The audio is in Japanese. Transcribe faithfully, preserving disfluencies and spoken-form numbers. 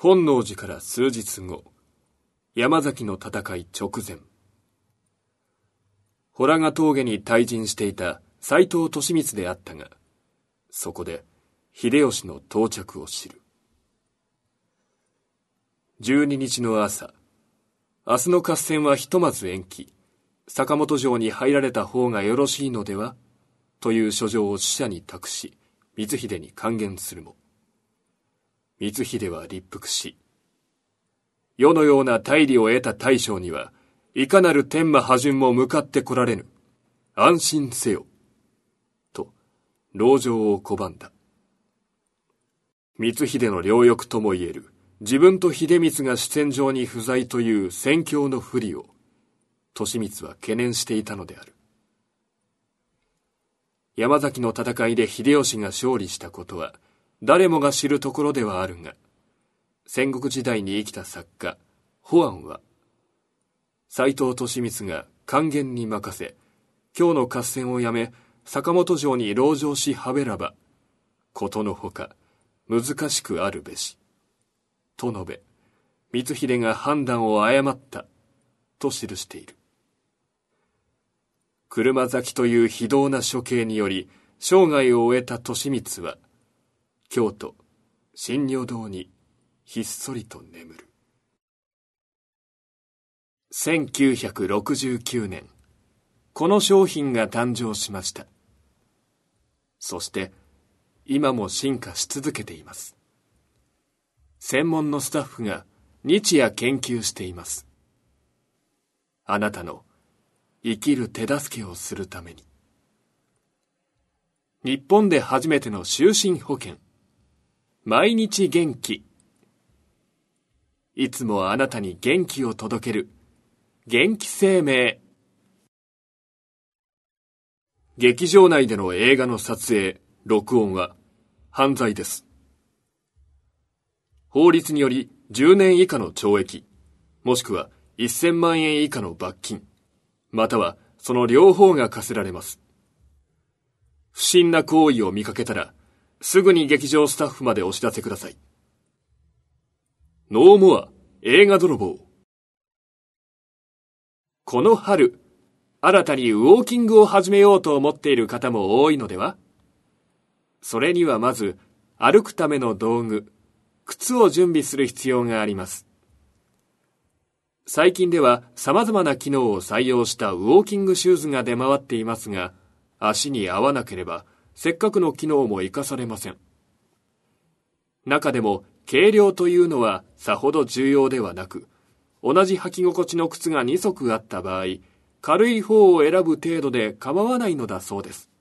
本能寺から数日後、山崎の戦い直前、洞ヶ峠に退陣していた斎藤利光であったが、そこで秀吉の到着を知る。十二日の朝、明日の合戦はひとまず延期、坂本城に入られた方がよろしいのではという書状を使者に託し、光秀に諫言するも、光秀は立腹し、世のような大利を得た大将には、いかなる天馬破順も向かってこられぬ。安心せよ。と、籠城を拒んだ。光秀の両翼ともいえる、自分と秀光が主戦場に不在という戦況の不利を、利光は懸念していたのである。山崎の戦いで秀吉が勝利したことは、誰もが知るところではあるが、戦国時代に生きた作家、保安は、斎藤利光が諫言に任せ、今日の合戦をやめ、坂本城に籠城しはべらば、ことのほか、難しくあるべし。と述べ、光秀が判断を誤った、と記している。車崎という非道な処刑により、生涯を終えた利光は、京都、真如堂にひっそりと眠る。せんきゅうひゃくろくじゅうきゅうねん、この商品が誕生しました。そして、今も進化し続けています。専門のスタッフが日夜研究しています。あなたの生きる手助けをするために。日本で初めての就寝保険。毎日元気。いつもあなたに元気を届ける元気生命。劇場内での映画の撮影、録音は犯罪です。法律によりじゅうねん以下の懲役、もしくはせんまんえん以下の罰金、またはその両方が課せられます。不審な行為を見かけたら、すぐに劇場スタッフまでお知らせください。ノーモア映画泥棒。この春、新たにウォーキングを始めようと思っている方も多いのでは？それにはまず、歩くための道具、靴を準備する必要があります。最近では様々な機能を採用したウォーキングシューズが出回っていますが、足に合わなければ、せっかくの機能も活かされません。中でも軽量というのはさほど重要ではなく、同じ履き心地の靴がに足あった場合、軽い方を選ぶ程度で構わないのだそうです。